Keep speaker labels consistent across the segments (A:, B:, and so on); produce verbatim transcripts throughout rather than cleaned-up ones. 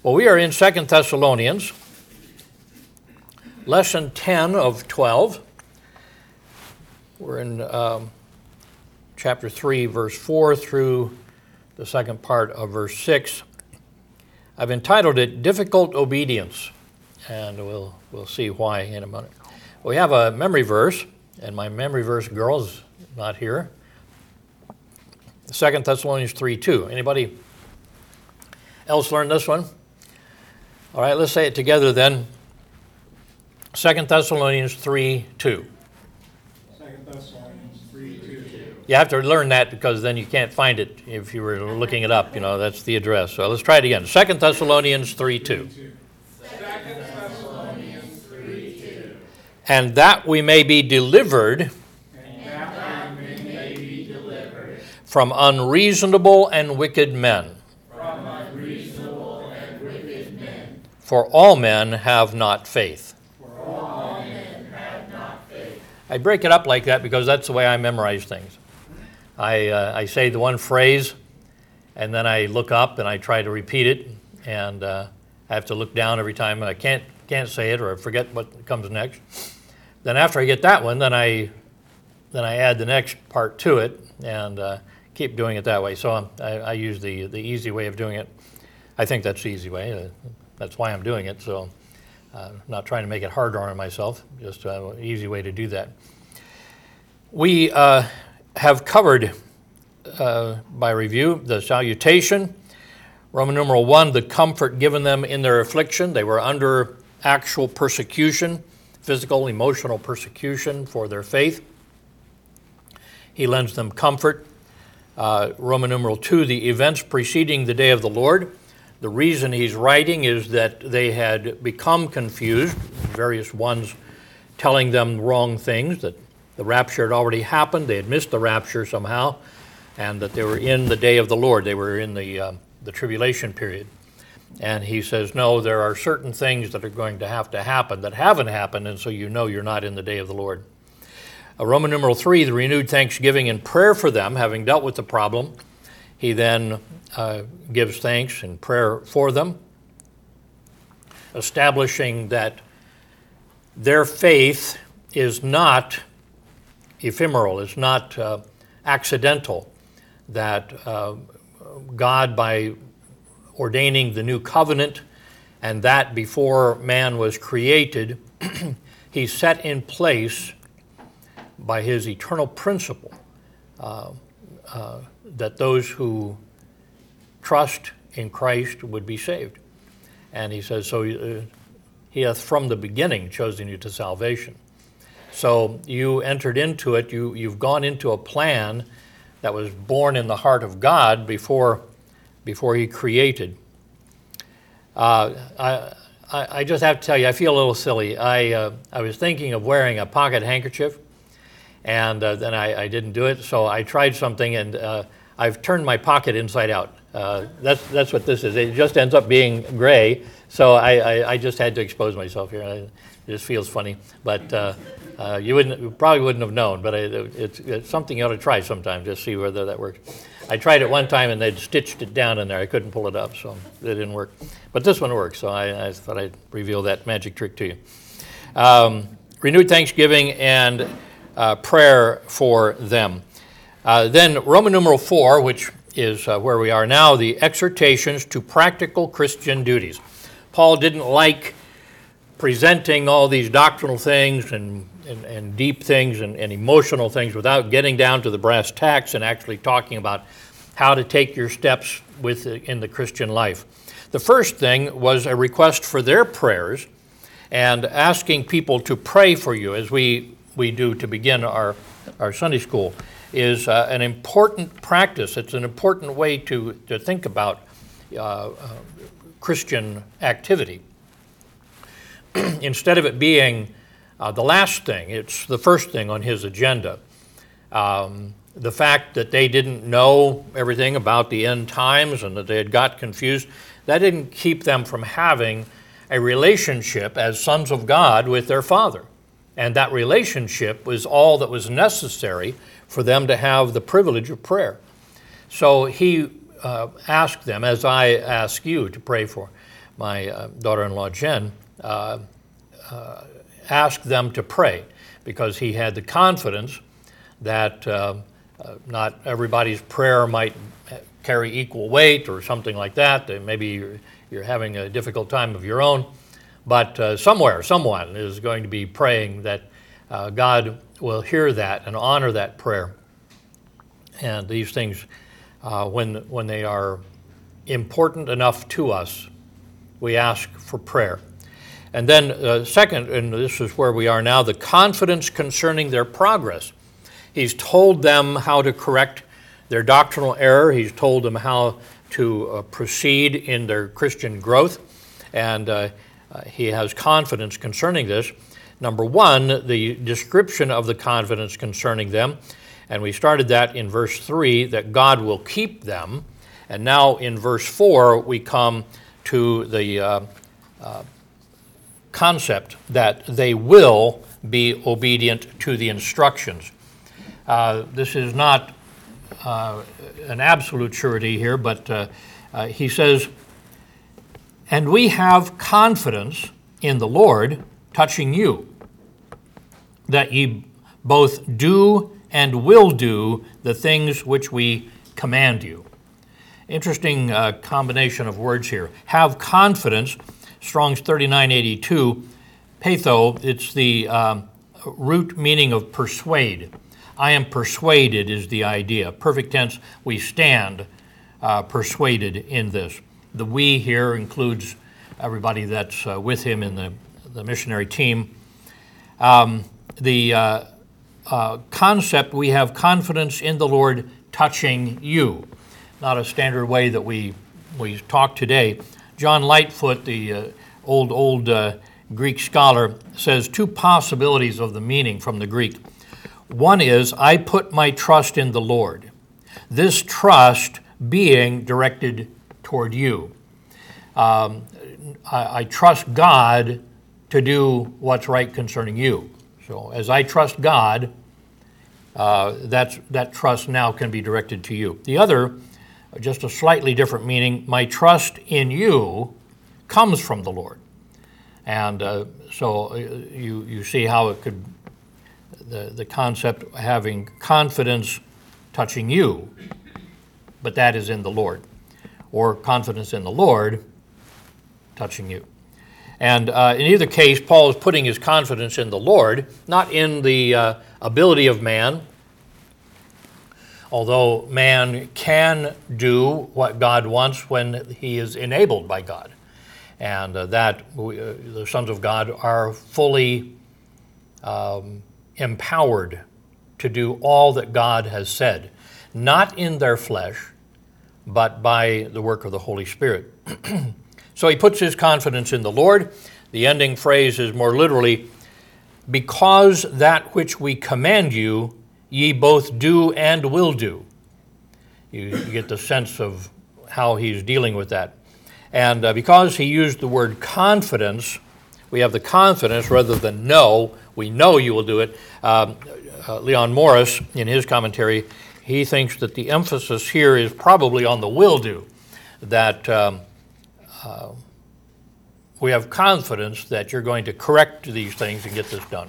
A: Well, we are in Second Thessalonians, lesson ten of twelve. We're in um, chapter three, verse four through the second part of verse six. I've entitled it Difficult Obedience, and we'll we'll see why in a minute. We have a memory verse, and my memory verse girl is not here. Second Thessalonians three two. Anybody else learn this one? All right, let's say it together then. Second Thessalonians three two.
B: Second Thessalonians three two.
A: You have to learn that because then you can't find it if you were looking it up. You know, that's the address. So let's try it again. Second Thessalonians three two.
B: Second Thessalonians three two.
A: And that we may be delivered
B: And that we may be delivered
A: from unreasonable and wicked men.
B: from unreasonable and wicked men.
A: For all men have not faith.
B: For all men have not faith.
A: I break it up like that because that's the way I memorize things. I uh, I say the one phrase, and then I look up and I try to repeat it, and uh, I have to look down every time, and I can't can't say it or I forget what comes next. Then after I get that one, then I then I add the next part to it, and uh, keep doing it that way. So I'm, I, I use the the easy way of doing it. I think that's the easy way. Uh, that's why I'm doing it. So uh, I'm not trying to make it harder on myself. Just uh, an easy way to do that. We uh, have covered, uh, by review, the salutation. Roman numeral one, the comfort given them in their affliction. They were under actual persecution, physical, emotional persecution for their faith. He lends them comfort. Uh, Roman numeral two, the events preceding the day of the Lord. The reason he's writing is that they had become confused, various ones telling them wrong things, that the rapture had already happened, they had missed the rapture somehow, and that they were in the day of the Lord. They were in the, uh, the tribulation period. And he says, no, there are certain things that are going to have to happen that haven't happened, and so you know you're not in the day of the Lord. Uh, Roman numeral three, the renewed thanksgiving and prayer for them, having dealt with the problem. He then uh, gives thanks and prayer for them, establishing that their faith is not ephemeral, is not uh, accidental, that uh, God, by ordaining the new covenant, and that before man was created, he set in place by his eternal principle uh, uh, that those who trust in Christ would be saved. And he says, so uh, he hath from the beginning chosen you to salvation. So you entered into it, you, you've gone into a plan that was born in the heart of God before, before he created. Uh, I, I, I just have to tell you, I feel a little silly. I, uh, I was thinking of wearing a pocket handkerchief, and uh, then I, I didn't do it, so I tried something, and uh, I've turned my pocket inside out. Uh, that's that's what this is. It just ends up being gray, so I, I, I just had to expose myself here. I, it just feels funny, but uh, uh, you wouldn't, you probably wouldn't have known. But I, it's, it's something you ought to try sometime, just see whether that works. I tried it one time, and they'd stitched it down in there. I couldn't pull it up, so it didn't work. But this one works, so I, I thought I'd reveal that magic trick to you. Um, renewed thanksgiving and uh, prayer for them. Uh, then Roman numeral four, which is uh, where we are now, the exhortations to practical Christian duties. Paul didn't like presenting all these doctrinal things and, and, and deep things and, and emotional things without getting down to the brass tacks and actually talking about how to take your steps with in the Christian life. The first thing was a request for their prayers and asking people to pray for you, as we, we do to begin our, our Sunday school, is uh, an important practice. It's an important way to, to think about uh, uh, Christian activity. Instead of it being uh, the last thing, it's the first thing on his agenda. Um, the fact that they didn't know everything about the end times and that they had got confused, that didn't keep them from having a relationship as sons of God with their Father. And that relationship was all that was necessary for them to have the privilege of prayer. So he uh, asked them, as I ask you to pray for, my uh, daughter-in-law Jen, uh, uh, asked them to pray because he had the confidence that uh, uh, not everybody's prayer might carry equal weight or something like that. Maybe you're, you're having a difficult time of your own, but uh, somewhere, someone is going to be praying that uh, God will hear that and honor that prayer. And these things, uh, when, when they are important enough to us, we ask for prayer. And then uh, second, and this is where we are now, the confidence concerning their progress. He's told them how to correct their doctrinal error. He's told them how to uh, proceed in their Christian growth. And uh, uh, he has confidence concerning this. Number one, the description of the confidence concerning them. And we started that in verse three, that God will keep them. And now in verse four, we come to the uh, uh, concept that they will be obedient to the instructions. Uh, this is not uh, an absolute surety here, but uh, uh, he says, and we have confidence in the Lord touching you, that ye both do and will do the things which we command you. Interesting uh, combination of words here. Have confidence, Strong's thirty-nine eighty-two, patho, it's the um, root meaning of persuade. I am persuaded is the idea. Perfect tense, we stand uh, persuaded in this. The we here includes everybody that's uh, with him in the, the missionary team. Um, the uh, uh, concept, we have confidence in the Lord touching you. Not a standard way that we we talk today. John Lightfoot, the uh, old, old uh, Greek scholar, says two possibilities of the meaning from the Greek. One is, I put my trust in the Lord. This trust being directed toward you. Um, I, I trust God to do what's right concerning you. So as I trust God, uh, that's, that trust now can be directed to you. The other, just a slightly different meaning, my trust in you comes from the Lord. And uh, so you, you see how it could, the, the concept of having confidence touching you, but that is in the Lord, or confidence in the Lord touching you. And uh, in either case, Paul is putting his confidence in the Lord, not in the uh, ability of man, although man can do what God wants when he is enabled by God. And uh, that we, uh, the sons of God are fully um, empowered to do all that God has said, not in their flesh, but by the work of the Holy Spirit. So he puts his confidence in the Lord. The ending phrase is more literally, because that which we command you, ye both do and will do. You, you get the sense of how he's dealing with that. And uh, because he used the word confidence, we have the confidence rather than know. We know you will do it. Um, uh, Leon Morris, in his commentary, he thinks that the emphasis here is probably on the will do, that um, uh, we have confidence that you're going to correct these things and get this done.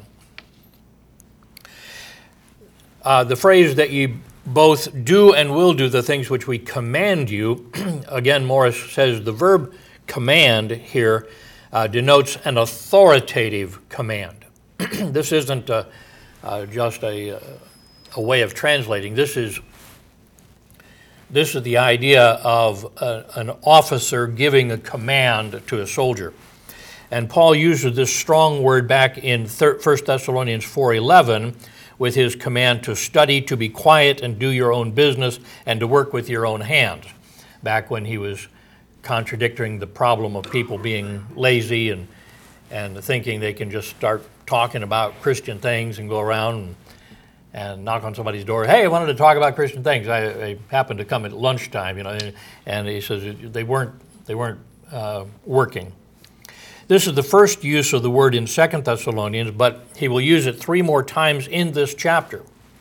A: Uh, the phrase that ye both do and will do the things which we command you, again, Morris says the verb command here uh, denotes an authoritative command. This isn't uh, uh, just a, a way of translating. This is this is the idea of a, an officer giving a command to a soldier. And Paul uses this strong word back in First Thessalonians four eleven with his command to study, to be quiet and do your own business, and to work with your own hands, back when he was contradicting the problem of people being lazy and, and thinking they can just start talking about Christian things and go around and, and knock on somebody's door. Hey, I wanted to talk about Christian things. I, I happened to come at lunchtime, you know, and, and he says they weren't, they weren't uh, working. This is the first use of the word in Second Thessalonians, but he will use it three more times in this chapter.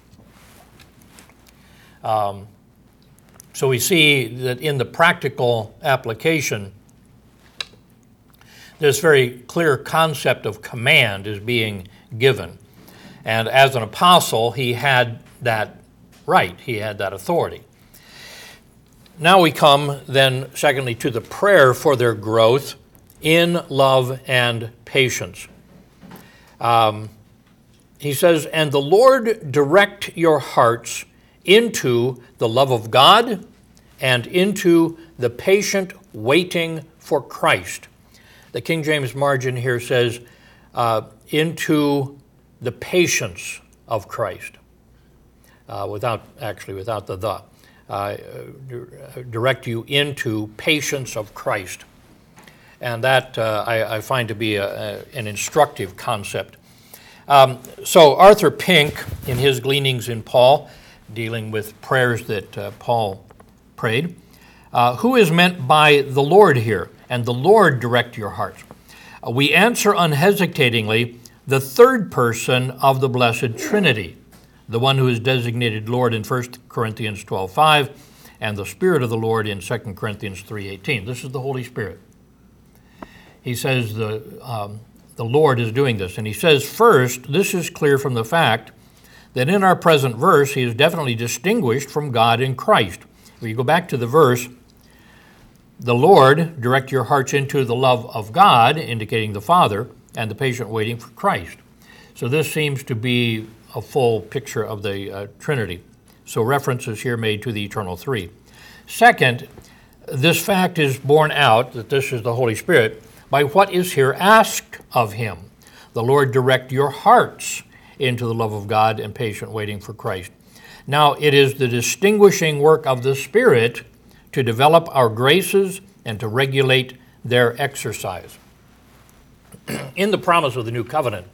A: Um, so we see that in the practical application, this very clear concept of command is being given. And as an apostle, he had that right, he had that authority. Now we come then, secondly, to the prayer for their growth in love and patience. Um, he says, "And the Lord direct your hearts into the love of God and into the patient waiting for Christ." The King James margin here says, uh, into the patience of Christ, uh, without, actually without the the. Uh, direct you into patience of Christ. And that uh, I, I find to be a, a, an instructive concept. Um, so Arthur Pink, in his Gleanings in Paul, dealing with prayers that uh, Paul prayed, uh, who is meant by the Lord here? And the Lord direct your hearts. Uh, we answer unhesitatingly, the third person of the Blessed Trinity, the one who is designated Lord in First Corinthians twelve five, and the Spirit of the Lord in Second Corinthians three eighteen. This is the Holy Spirit. He says the, um, the Lord is doing this. And he says, first, this is clear from the fact that in our present verse, he is definitely distinguished from God in Christ. If you go back to the verse, the Lord direct your hearts into the love of God, indicating the Father, and the patient waiting for Christ. So this seems to be a full picture of the uh, Trinity. So reference is here made to the eternal three. Second, this fact is borne out, that this is the Holy Spirit, by what is here asked of him. The Lord direct your hearts into the love of God and patient waiting for Christ. Now, it is the distinguishing work of the Spirit to develop our graces and to regulate their exercise. In the promise of the new covenant,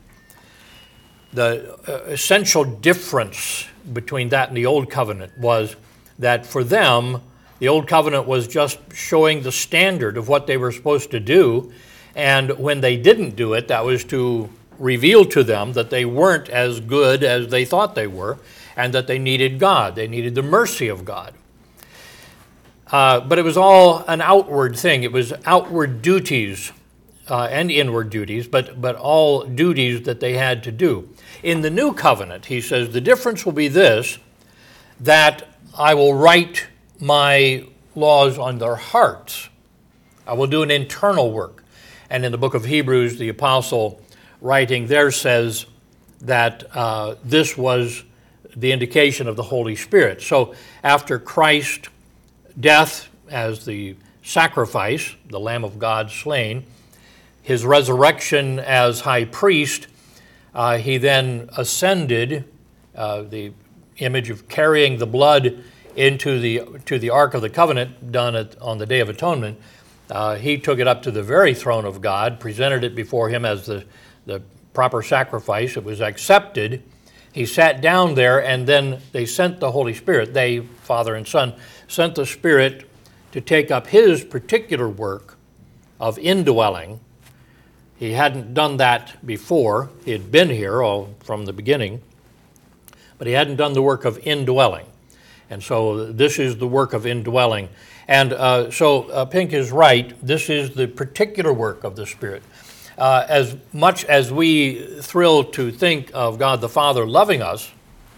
A: the uh, essential difference between that and the old covenant was that for them, the old covenant was just showing the standard of what they were supposed to do, and when they didn't do it, that was to reveal to them that they weren't as good as they thought they were, and that they needed God. They needed the mercy of God. Uh, but it was all an outward thing. It was outward duties uh, and inward duties, but, but all duties that they had to do. In the new covenant, he says, the difference will be this, that I will write my laws on their hearts. I will do an internal work. And in the book of Hebrews, the apostle writing there says that uh, this was the indication of the Holy Spirit. So after Christ's death as the sacrifice, the Lamb of God slain, his resurrection as high priest, uh, he then ascended, uh, the image of carrying the blood into the to the Ark of the Covenant done at, on the Day of Atonement. Uh, he took it up to the very throne of God, presented it before him as the, the proper sacrifice. It was accepted. He sat down there, and then they sent the Holy Spirit. They, Father and Son, sent the Spirit to take up his particular work of indwelling. He hadn't done that before. He had been here all from the beginning, but he hadn't done the work of indwelling. And so this is the work of indwelling. And uh, so uh, Pink is right. This is the particular work of the Spirit. Uh, as much as we thrill to think of God the Father loving us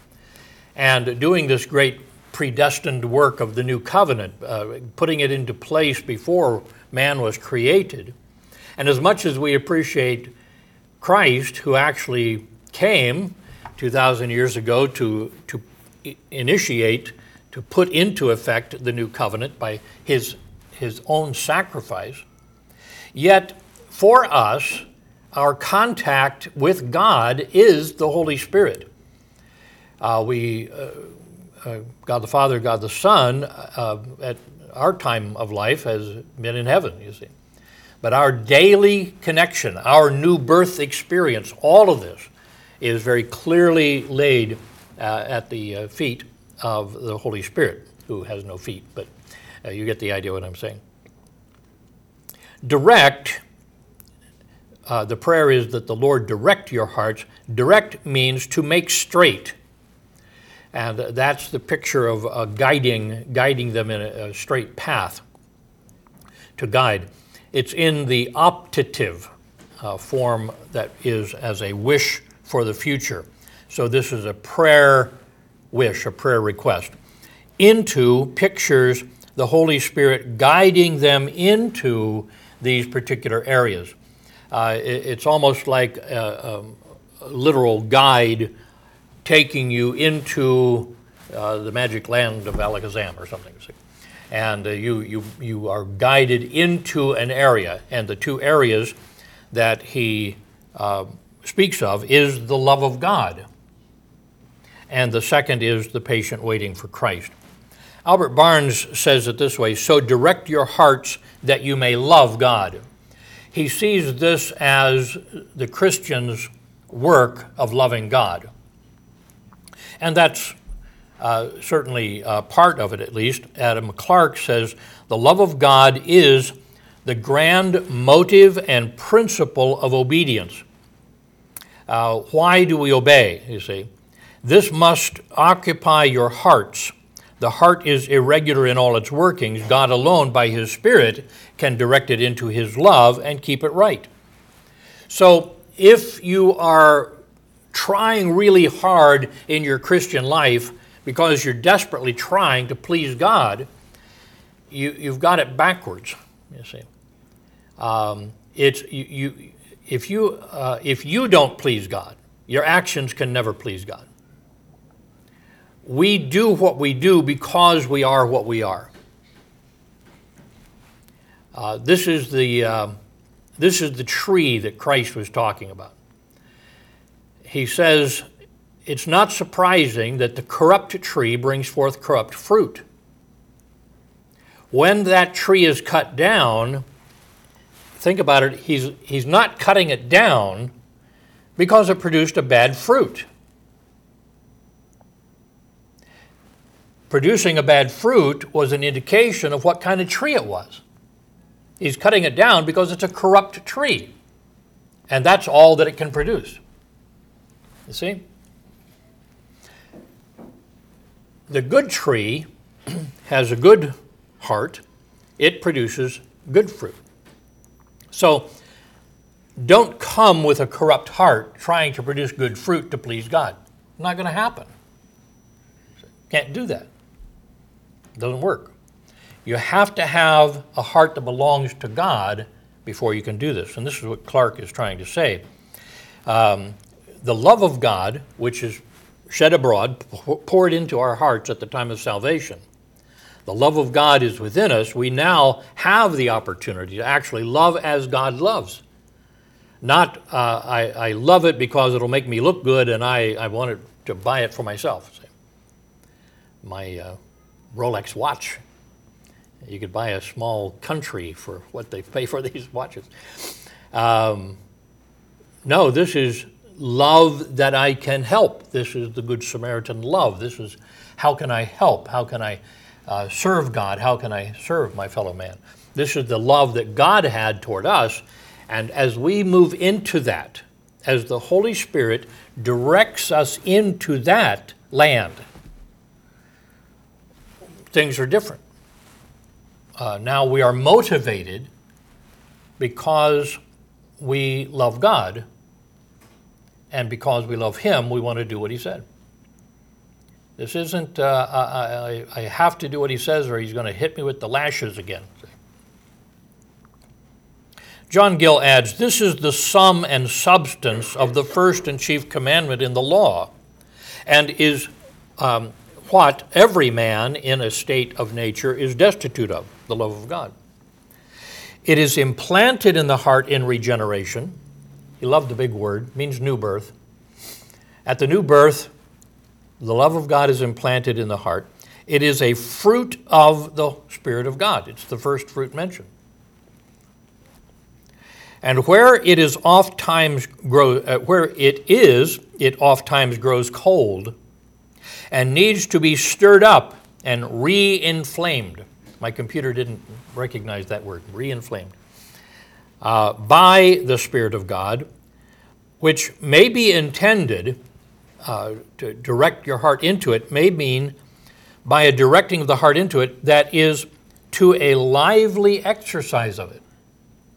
A: and doing this great predestined work of the new covenant, uh, putting it into place before man was created, and as much as we appreciate Christ, who actually came two thousand years ago to, to initiate, to put into effect the new covenant by his, his own sacrifice, yet for us, our contact with God is the Holy Spirit. Uh, we, uh, uh, God the Father, God the Son, uh, at our time of life has been in heaven, you see. But our daily connection, our new birth experience, all of this is very clearly laid uh, at the uh, feet of the Holy Spirit, who has no feet, but uh, you get the idea what I'm saying. Direct, uh, the prayer is that the Lord direct your hearts. Direct means to make straight. And that's the picture of uh, guiding, guiding them in a, a straight path, to guide. it's in the optative uh, form that is as a wish for the future. So this is a prayer wish, a prayer request. Into pictures the Holy Spirit guiding them into these particular areas. Uh, it, it's almost like a, a literal guide taking you into uh, the magic land of Alakazam or something. And uh, you, you, you are guided into an area. And the two areas that he uh, speaks of is the love of God. And the second is the patient waiting for Christ. Albert Barnes says it this way: so direct your hearts that you may love God. He sees this as the Christian's work of loving God. And that's uh, certainly uh, part of it, at least. Adam Clarke says, the love of God is the grand motive and principle of obedience. Uh, why do we obey, you see? This must occupy your hearts. The heart is irregular in all its workings. God alone, by his Spirit, can direct it into his love and keep it right. So if you are trying really hard in your Christian life because you're desperately trying to please God, you, you've got it backwards, you see. Um, it's, you, you, if, you, uh, if you don't please God, your actions can never please God. We do what we do because we are what we are. Uh, this is the uh, this is the tree that Christ was talking about. He says, it's not surprising that the corrupt tree brings forth corrupt fruit. When that tree is cut down, think about it, he's, he's not cutting it down because it produced a bad fruit. Producing a bad fruit was an indication of what kind of tree it was. He's cutting it down because it's a corrupt tree. And that's all that it can produce. You see? The good tree has a good heart. It produces good fruit. So don't come with a corrupt heart trying to produce good fruit to please God. Not going to happen. Can't do that. It doesn't work. You have to have a heart that belongs to God before you can do this. And this is what Clarke is trying to say. Um, the love of God, which is shed abroad, poured into our hearts at the time of salvation. The love of God is within us. We now have the opportunity to actually love as God loves. Not, uh, I, I love it because it'll make me look good and I, I want to buy it for myself. My uh, Rolex watch. You could buy a small country for what they pay for these watches. Um, no, this is love that I can help. This is the Good Samaritan love. This is how can I help? How can I uh, serve God? How can I serve my fellow man? This is the love that God had toward us. And as we move into that, as the Holy Spirit directs us into that land, things are different. Uh, now we are motivated because we love God, and because we love Him, we want to do what He said. This isn't, uh, I, I, I have to do what He says or He's going to hit me with the lashes again. John Gill adds, this is the sum and substance of the first and chief commandment in the law, and is um, what every man in a state of nature is destitute of, the love of God. It is implanted in the heart in regeneration. He loved the big word, means new birth. At the new birth, the love of God is implanted in the heart. It is a fruit of the Spirit of God. It's the first fruit mentioned. And where it is oft times grow, uh, where it is, it oft times grows cold, and needs to be stirred up and re-inflamed. My computer didn't recognize that word, re-inflamed. Uh, by the Spirit of God, which may be intended uh, to direct your heart into it, may mean by a directing of the heart into it that is to a lively exercise of it.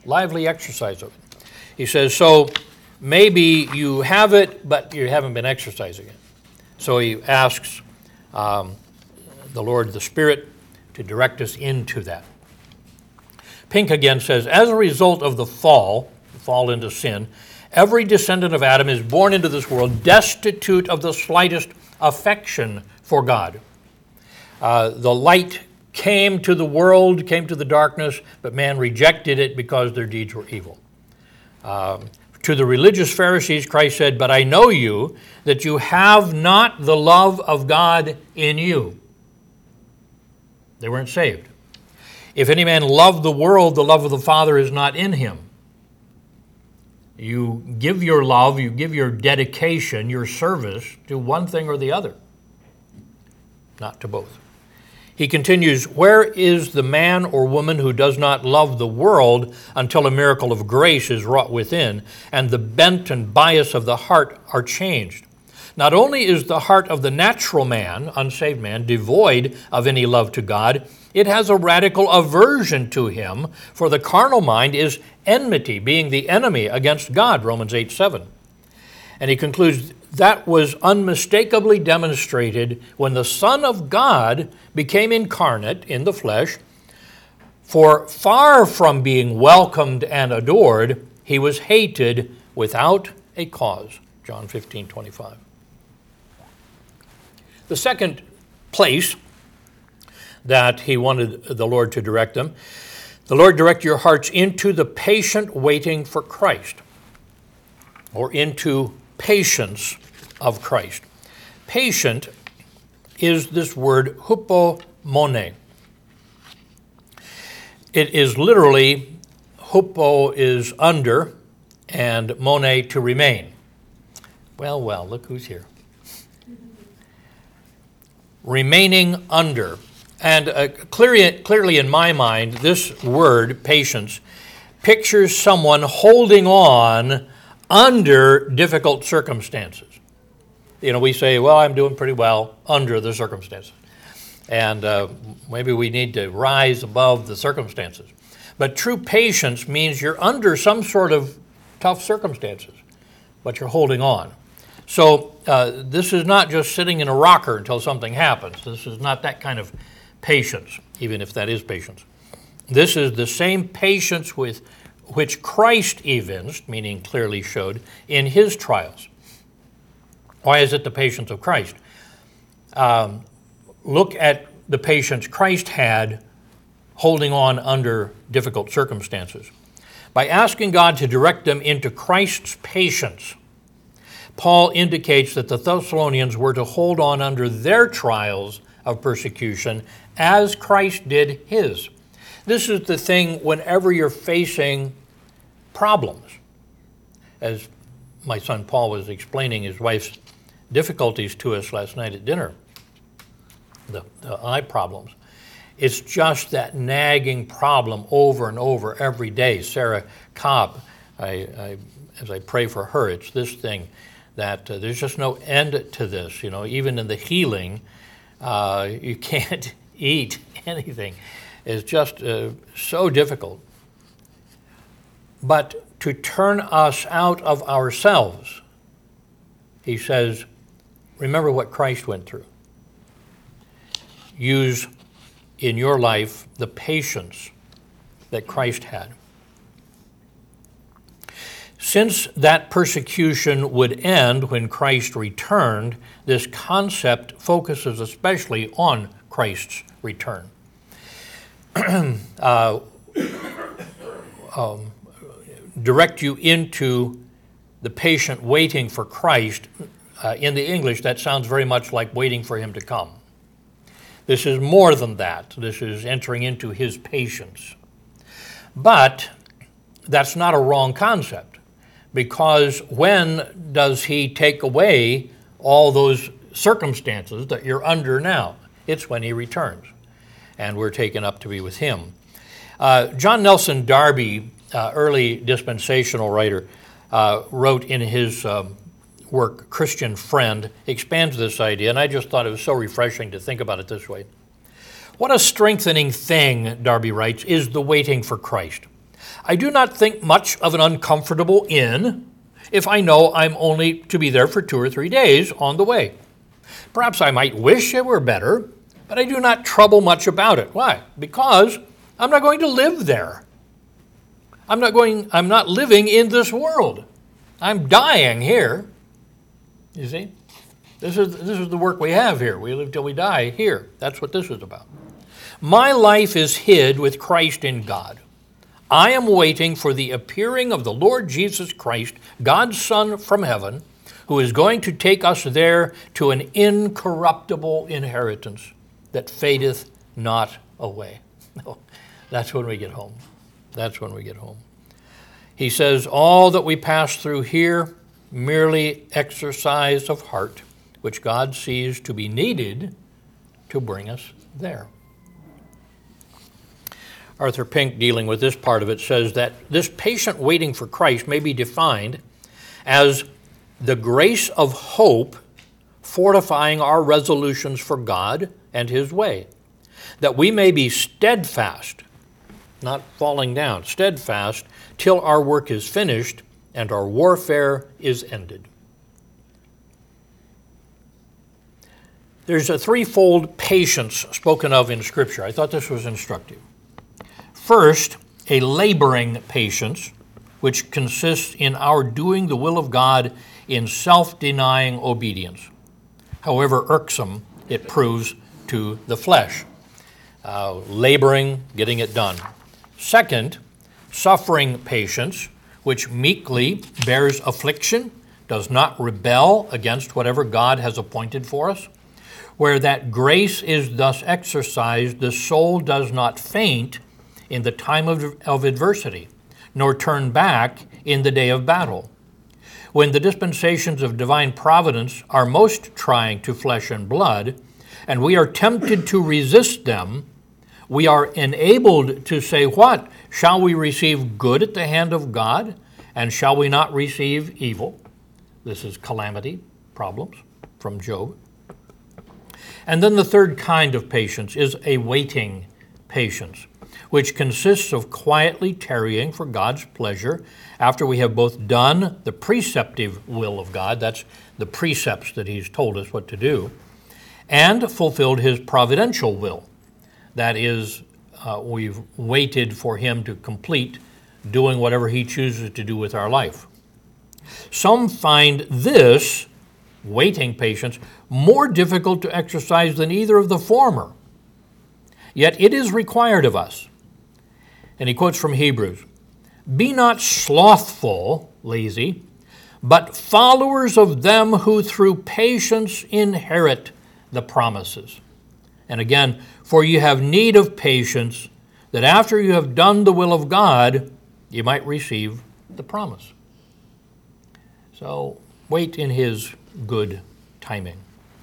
A: lively exercise of it. He says, so maybe you have it, but you haven't been exercising it. So he asks um, the Lord, the Spirit, to direct us into that. Pink again says, as a result of the fall, the fall into sin, every descendant of Adam is born into this world destitute of the slightest affection for God. Uh, the light came to the world, came to the darkness, but man rejected it because their deeds were evil. Um, to the religious Pharisees, Christ said, but I know you, that you have not the love of God in you. They weren't saved. If any man love the world, the love of the Father is not in him. You give your love, you give your dedication, your service to one thing or the other, not to both. He continues, where is the man or woman who does not love the world until a miracle of grace is wrought within and the bent and bias of the heart are changed? Not only is the heart of the natural man, unsaved man, devoid of any love to God, it has a radical aversion to him, for the carnal mind is enmity, being the enemy against God, Romans eight seven. And he concludes, that was unmistakably demonstrated when the Son of God became incarnate in the flesh, for far from being welcomed and adored, he was hated without a cause, John fifteen twenty-five. The second place that he wanted the Lord to direct them, the Lord direct your hearts into the patient waiting for Christ, or into patience of Christ. Patient is this word hupomone. It is literally, hupo is under, and mone to remain. Well, well, look who's here. Remaining under. And uh, clearly, clearly in my mind, this word, patience, pictures someone holding on under difficult circumstances. You know, we say, well, I'm doing pretty well under the circumstances. And uh, maybe we need to rise above the circumstances. But true patience means you're under some sort of tough circumstances, but you're holding on. So uh, this is not just sitting in a rocker until something happens. This is not that kind of patience, even if that is patience. This is the same patience with which Christ evinced, meaning clearly showed, in his trials. Why is it the patience of Christ? Um, look at the patience Christ had holding on under difficult circumstances. By asking God to direct them into Christ's patience, Paul indicates that the Thessalonians were to hold on under their trials of persecution as Christ did his. This is the thing whenever you're facing problems. As my son Paul was explaining his wife's difficulties to us last night at dinner, the, the eye problems. It's just that nagging problem over and over every day. Sarah Cobb, I, I, as I pray for her, it's this thing that uh, there's just no end to this. You know, even in the healing, uh, you can't eat anything. It's just uh, so difficult. But to turn us out of ourselves, he says, remember what Christ went through. Use in your life the patience that Christ had. Since that persecution would end when Christ returned, this concept focuses especially on Christ's return. uh, um, direct you into the patient waiting for Christ. Uh, in the English, that sounds very much like waiting for him to come. This is more than that. This is entering into his patience. But that's not a wrong concept, because when does he take away all those circumstances that you're under now? It's when he returns, and we're taken up to be with him. Uh, John Nelson Darby, uh, early dispensational writer, uh, wrote in his um, work, Christian Friend, expands this idea, and I just thought it was so refreshing to think about it this way. What a strengthening thing, Darby writes, is the waiting for Christ. I do not think much of an uncomfortable inn if I know I'm only to be there for two or three days on the way. Perhaps I might wish it were better, but I do not trouble much about it. Why? Because I'm not going to live there. I'm not going, I'm not living in this world. I'm dying here. You see? This is, this is the work we have here. We live till we die here. That's what this is about. My life is hid with Christ in God. I am waiting for the appearing of the Lord Jesus Christ, God's Son from heaven, who is going to take us there to an incorruptible inheritance that fadeth not away. No, that's when we get home. That's when we get home. He says, all that we pass through here, merely exercise of heart, which God sees to be needed to bring us there. Arthur Pink, dealing with this part of it, says that this patient waiting for Christ may be defined as the grace of hope fortifying our resolutions for God and His way, that we may be steadfast, not falling down, steadfast, till our work is finished and our warfare is ended. There's a threefold patience spoken of in Scripture. I thought this was instructive. First, a laboring patience, which consists in our doing the will of God in self-denying obedience, however irksome it proves to the flesh. Uh, laboring, getting it done. Second, suffering patience, which meekly bears affliction, does not rebel against whatever God has appointed for us. Where that grace is thus exercised, the soul does not faint in the time of, of adversity, nor turn back in the day of battle. When the dispensations of divine providence are most trying to flesh and blood, and we are tempted to resist them, we are enabled to say, what? Shall we receive good at the hand of God, and shall we not receive evil? This is calamity, problems from Job. And then the third kind of patience is a waiting patience, which consists of quietly tarrying for God's pleasure after we have both done the preceptive will of God, that's the precepts that He's told us what to do, and fulfilled His providential will. That is, uh, we've waited for Him to complete doing whatever He chooses to do with our life. Some find this, waiting patience, more difficult to exercise than either of the former. Yet it is required of us. And he quotes from Hebrews, be not slothful, lazy, but followers of them who through patience inherit the promises. And again, for you have need of patience, that after you have done the will of God, you might receive the promise. So wait in His good timing.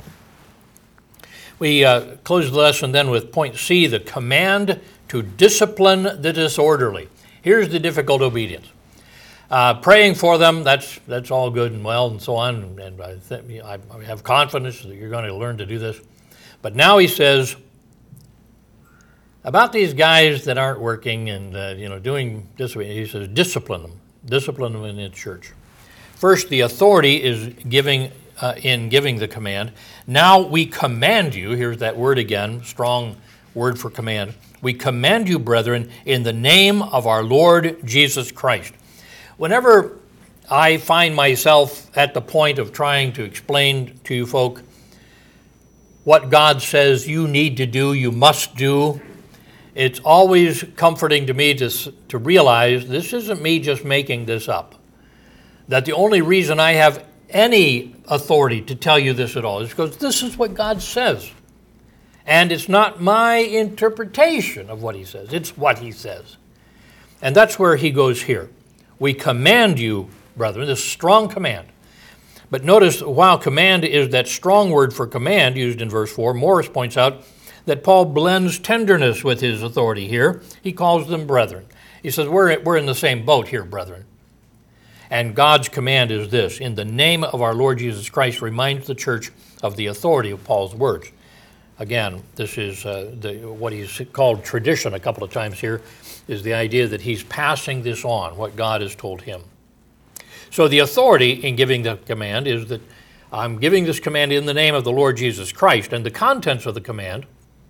A: We uh, close the lesson then with point C, the command to discipline the disorderly. Here's the difficult obedience. Uh, praying for them, that's that's all good and well and so on, and I, th- I have confidence that you're going to learn to do this. But now he says, about these guys that aren't working and uh, you know doing this, he says, discipline them. Discipline them in the church. First, the authority is giving uh, in giving the command. Now we command you, here's that word again, strong word for command. We command you, brethren, in the name of our Lord Jesus Christ. Whenever I find myself at the point of trying to explain to you folk what God says you need to do, you must do, it's always comforting to me to, to realize this isn't me just making this up. That the only reason I have any authority to tell you this at all is because this is what God says. And it's not my interpretation of what He says. It's what He says. And that's where he goes here. We command you, brethren, this strong command. But notice, while command is that strong word for command used in verse four, Morris points out that Paul blends tenderness with his authority here. He calls them brethren. He says, we're, we're in the same boat here, brethren. And God's command is this: in the name of our Lord Jesus Christ, reminds the church of the authority of Paul's words. Again, this is uh, the, what he's called tradition a couple of times here, is the idea that he's passing this on, what God has told him. So the authority in giving the command is that I'm giving this command in the name of the Lord Jesus Christ. And the contents of the command,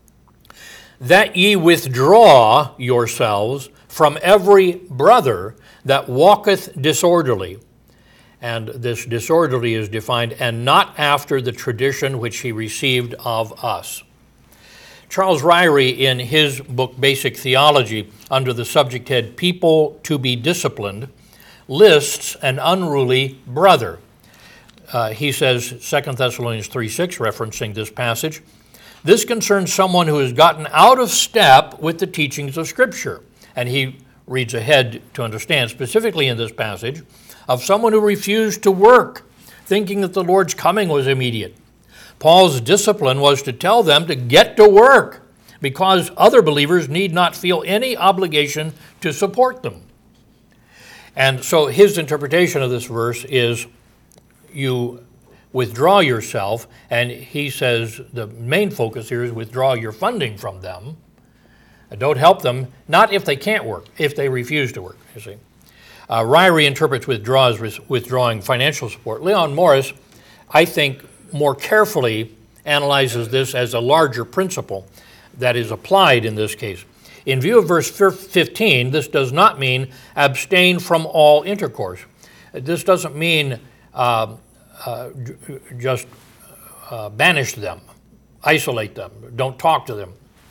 A: that ye withdraw yourselves from every brother that walketh disorderly. And this disorderly is defined, and not after the tradition which he received of us. Charles Ryrie, in his book Basic Theology, under the subject head People to be Disciplined, lists an unruly brother. Uh, he says, Second Thessalonians three six, referencing this passage, this concerns someone who has gotten out of step with the teachings of Scripture. And he reads ahead to understand, specifically in this passage, of someone who refused to work, thinking that the Lord's coming was immediate. Paul's discipline was to tell them to get to work, because other believers need not feel any obligation to support them. And so his interpretation of this verse is you withdraw yourself, and he says the main focus here is withdraw your funding from them. Don't help them, not if they can't work, if they refuse to work, you see. Uh, Ryrie interprets withdraw as withdrawing financial support. Leon Morris, I think, more carefully analyzes this as a larger principle that is applied in this case. In view of verse fifteen, this does not mean abstain from all intercourse. This doesn't mean uh, uh, just uh, banish them, isolate them, don't talk to them.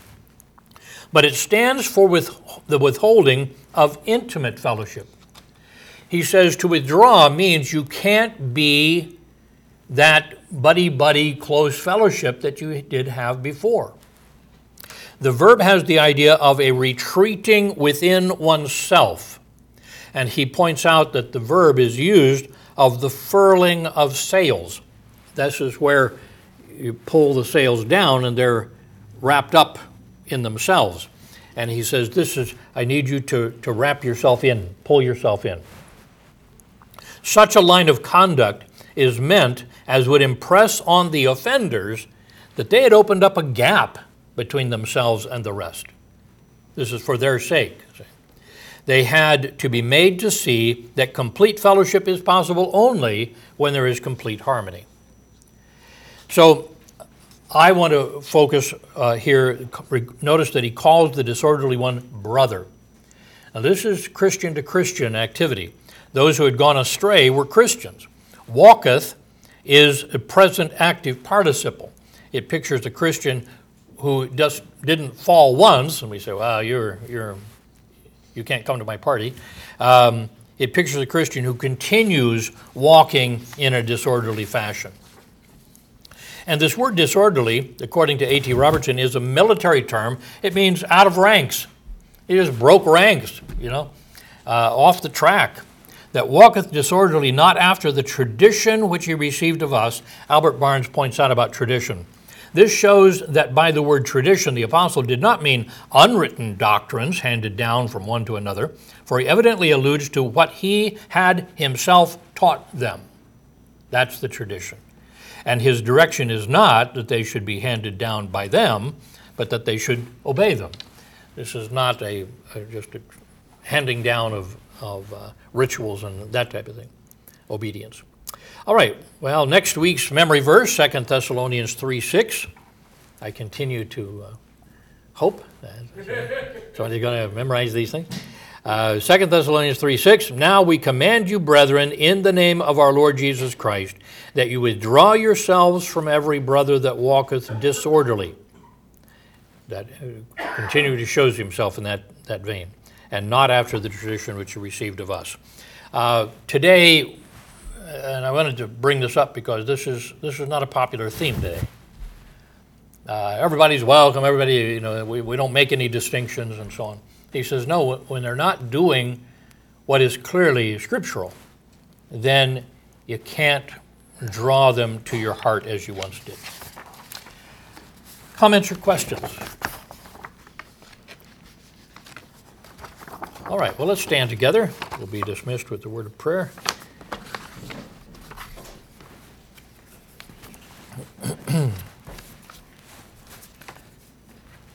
A: But it stands for with the withholding of intimate fellowship. He says to withdraw means you can't be that buddy-buddy close fellowship that you did have before. The verb has the idea of a retreating within oneself. And he points out that the verb is used of the furling of sails. This is where you pull the sails down and they're wrapped up in themselves. And he says, this is, I need you to, to wrap yourself in, pull yourself in. Such a line of conduct is meant as would impress on the offenders that they had opened up a gap between themselves and the rest. This is for their sake. They had to be made to see that complete fellowship is possible only when there is complete harmony. So I want to focus uh, here, notice that he calls the disorderly one brother. Now this is Christian to Christian activity. Those who had gone astray were Christians. Walketh is a present active participle. It pictures a Christian who just didn't fall once, and we say, "Wow, you're you're you can't come to my party." Um, it pictures a Christian who continues walking in a disorderly fashion. And this word disorderly, according to A T Robertson, is a military term. It means out of ranks. He just broke ranks, you know, uh, off the track. That walketh disorderly, not after the tradition which he received of us. Albert Barnes points out about tradition. This shows that by the word tradition, the apostle did not mean unwritten doctrines handed down from one to another, for he evidently alludes to what he had himself taught them. That's the tradition. And his direction is not that they should be handed down by them, but that they should obey them. This is not a, a just a handing down of, of uh, rituals and that type of thing. Obedience. All right, well, next week's memory verse, Second Thessalonians three six. I continue to uh, hope that somebody's going to memorize these things. Uh, Second Thessalonians three six, now we command you, brethren, in the name of our Lord Jesus Christ, that you withdraw yourselves from every brother that walketh disorderly. That uh, continue to shows himself in that, that vein, and not after the tradition which you received of us. Uh, today, and I wanted to bring this up because this is this is not a popular theme today. Uh, everybody's welcome. Everybody, you know, we, we don't make any distinctions and so on. He says, no, when they're not doing what is clearly scriptural, then you can't draw them to your heart as you once did. Comments or questions? All right, well, let's stand together. We'll be dismissed with the word of prayer.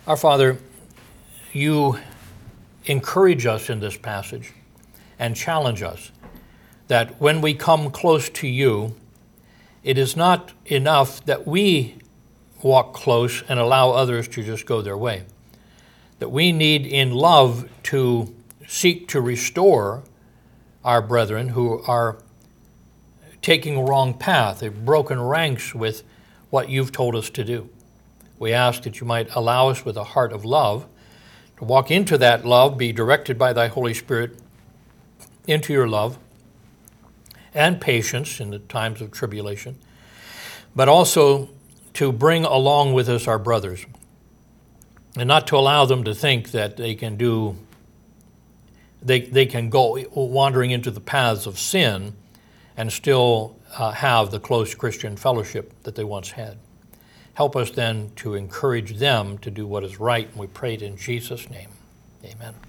A: Our Father, you encourage us in this passage and challenge us that when we come close to you, it is not enough that we walk close and allow others to just go their way. That we need in love to seek to restore our brethren who are taking a wrong path. They've broken ranks with what you've told us to do. We ask that you might allow us with a heart of love to walk into that love, be directed by thy Holy Spirit into your love and patience in the times of tribulation, but also to bring along with us our brothers and not to allow them to think that they can do, they, they can go wandering into the paths of sin and still uh, have the close Christian fellowship that they once had. Help us then to encourage them to do what is right, and we pray it in Jesus' name. Amen.